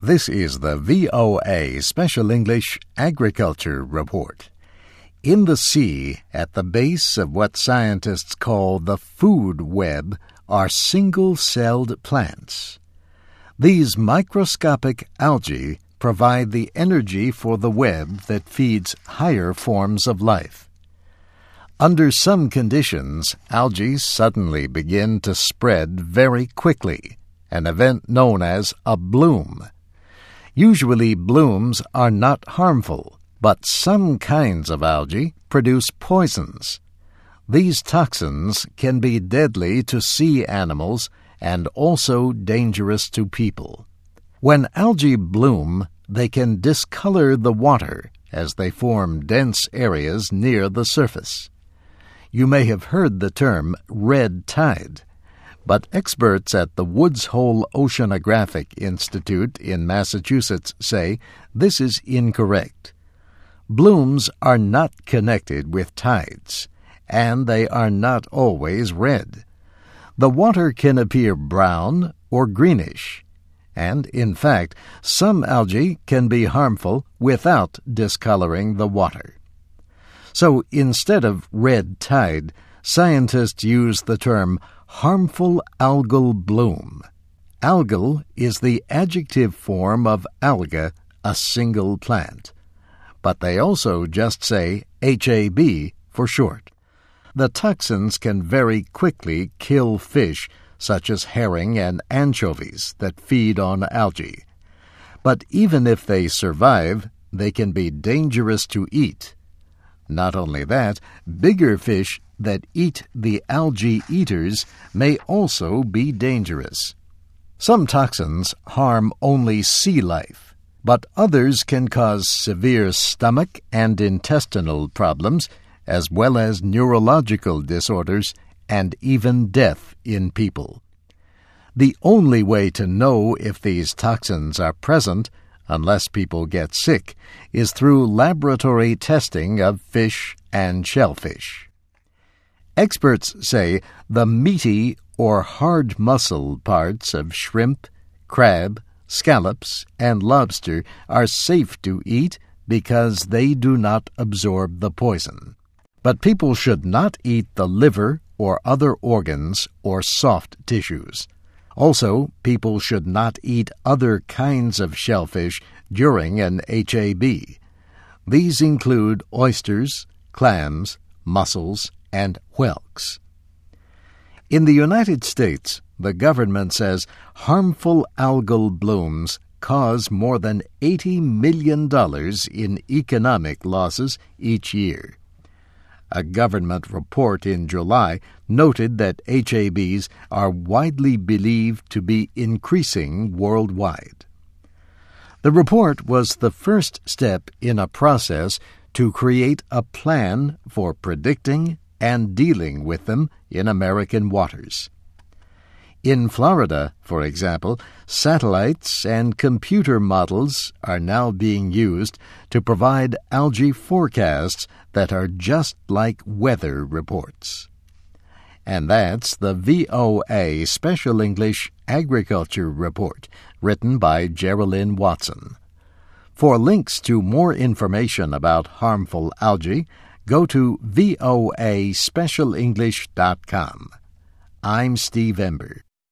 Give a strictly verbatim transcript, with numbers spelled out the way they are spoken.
This is the V O A Special English Agriculture Report. In the sea, at the base of what scientists call the food web, are single-celled plants. These microscopic algae provide the energy for the web that feeds higher forms of life. Under some conditions, algae suddenly begin to spread very quickly, an event known as a bloom. Usually blooms are not harmful, but some kinds of algae produce poisons. These toxins can be deadly to sea animals and also dangerous to people. When algae bloom, they can discolor the water as they form dense areas near the surface. You may have heard the term red tide, but experts at the Woods Hole Oceanographic Institute in Massachusetts say this is incorrect. Blooms are not connected with tides, and they are not always red. The water can appear brown or greenish, and, in fact, some algae can be harmful without discoloring the water. So, instead of red tide, scientists use the term harmful algal bloom. Algal is the adjective form of alga, a single plant. But they also just say H A B for short. The toxins can very quickly kill fish, such as herring and anchovies, that feed on algae. But even if they survive, they can be dangerous to eat. Not only that, bigger fish that eat the algae eaters may also be dangerous. Some toxins harm only sea life, but others can cause severe stomach and intestinal problems, as well as neurological disorders and even death in people. The only way to know if these toxins are present, unless people get sick, is through laboratory testing of fish and shellfish. Experts say the meaty or hard muscle parts of shrimp, crab, scallops, and lobster are safe to eat because they do not absorb the poison. But people should not eat the liver or other organs or soft tissues. Also, people should not eat other kinds of shellfish during an H A B. These include oysters, clams, mussels, and whelks. In the United States, the government says harmful algal blooms cause more than eighty million dollars in economic losses each year. A government report in July noted that H A Bs are widely believed to be increasing worldwide. The report was the first step in a process to create a plan for predicting and dealing with them in American waters. In Florida, for example, satellites and computer models are now being used to provide algae forecasts that are just like weather reports. And that's the V O A Special English Agriculture Report, written by Geraldine Watson. For links to more information about harmful algae, go to voa special english dot com. I'm Steve Ember.